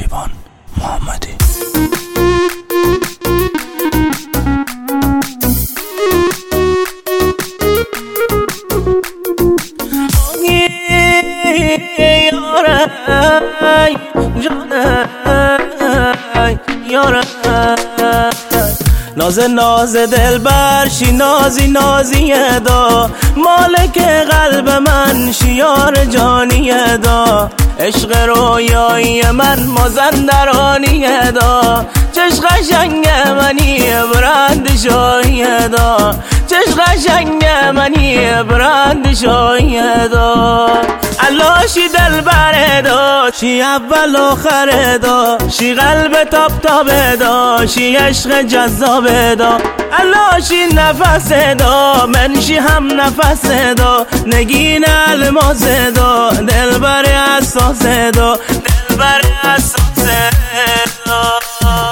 شکیبان محمدی. ناز ناز دلبر شی نازی نازی دا، مالک قلب من شیار جانی دا، عشق رویایی من مازندرانی دا، چشم قشنگ منی برند شاهی دا، چشم قشنگ منی برند شاهی دا. علاشی دلبر دا، شی اول آخر دا، شی قلب تاب تاب دا، شی عشق جذاب دا. علاشی نفس دا، من شی هم نفس دا، نگین الماس دا، دلبر اساس دا، دلبر اساس دا.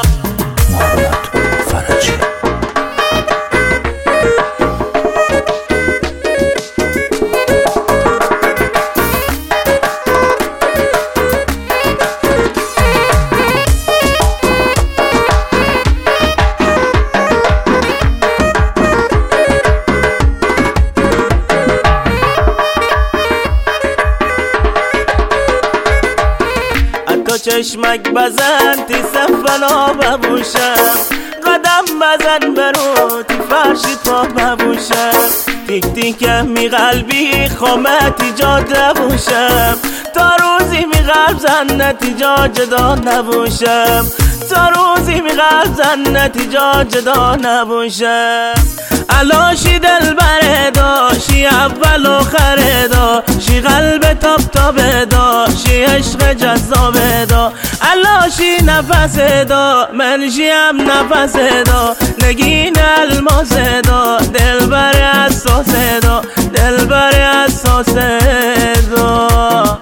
چشمک بزن تی سفنا ببوشم، قدم بزن برو تی فرشی پا ببوشم، تیک تیکم می قلبی خامتی جا نبوشم، تا روزی می قلب زن نتیجا جدا نبوشم، تا روزی می قلب زن نتیجا جدا نبوشم. علاشی دلبر دا، شی اول آخر دا، شی قلب تاب تاب دا، شی عشق جذاب دا. علاشی نفس دا، من شی هم نفس دا، نگین الماس دا، دلبر اساس دا، دلبر اساس دا.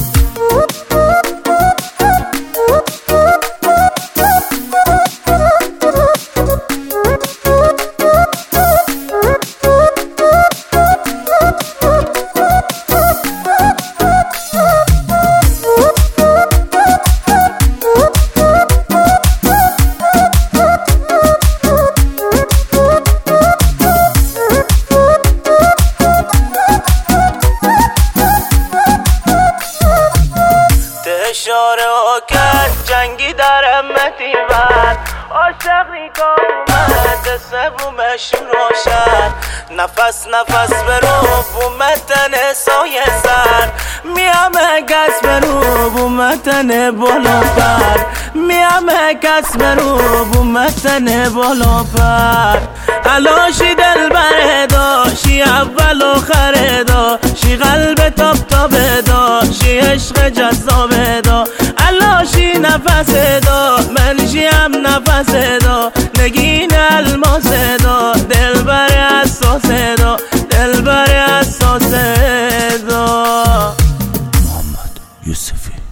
اشاره ها کرد جنگی در امتی بر، عاشق نیکا اومد سبومش روشن، نفس نفس برو بومتن سایه سر، میامه کس برو بومتن بالا پر، میامه کس برو بومتن بالا پر. علاشی دلبر دا، شی اول آخر دا، شی قلب تاب تاب دا، شی عشق جذاب دا. علاشی نفس دا، من شی هم نفس دا، نگین الماس دا، دلبر اساس دا، دلبر اساس دا. محمد یوسفی.